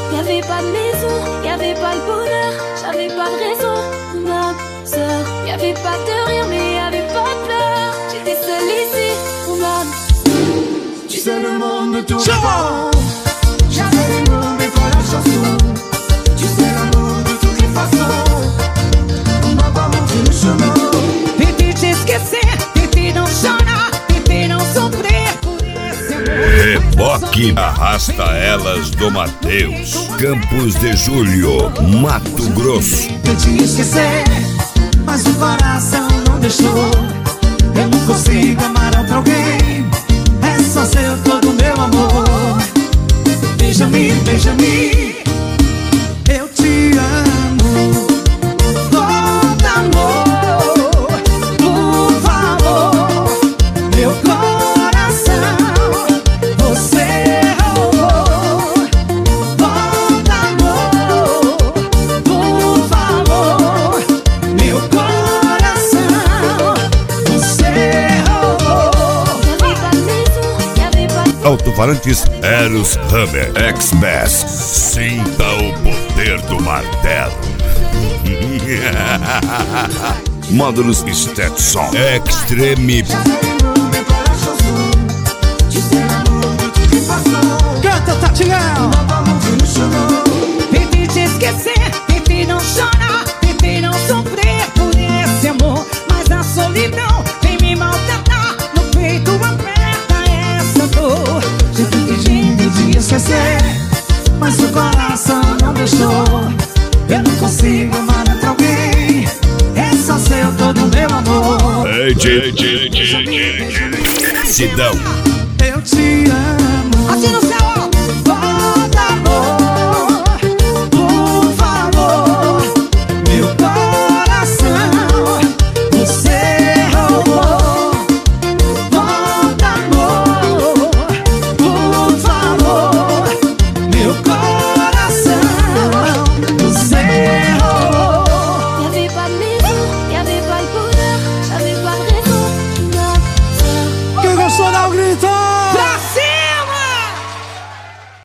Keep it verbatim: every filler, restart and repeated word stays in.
Y'avait pas de maison, y'avait pas le bonheur, j'avais pas de raison, ma sœur. Y'avait pas de rire, mais y'avait pas de pleurs. J'étais seule ici, mon âme. Tu sais le monde ne tourne pas. J'avais les mots mais pas la chanson. Tu sais l'amour de toutes les façons. On m'a pas montré le chemin. Tentei te esquecer, tentei não chorar, tentei não sofrer por esse amor. Reboque arrasta elas do Mateus, Campos de Julho, Mato Grosso. Tentei esquecer, mas o coração não deixou. Eu não consigo amar outro alguém. É só seu todo meu amor. Beija-me, beija-me. Eu te amo. Todo amor, por favor. Meu coração, você roubou. Todo amor, por favor. Meu coração, você roubou. Alto-falantes Eros Hammer X-Bass. Sinta o poder do martelo. Módulos Stetson Extreme. Canta, Tatiana. Tentei te esquecer, tentei não chorar, tentei não sofrer por esse amor. Mas a solidão vem me maltratar, no peito aperta essa dor. Já tentei jeito de esquecer, mas o coração não deixou. Eu não consigo amar outro alguém. É só seu todo meu amor. Ei, Ei, Sidão. Eu te amo. Assim não se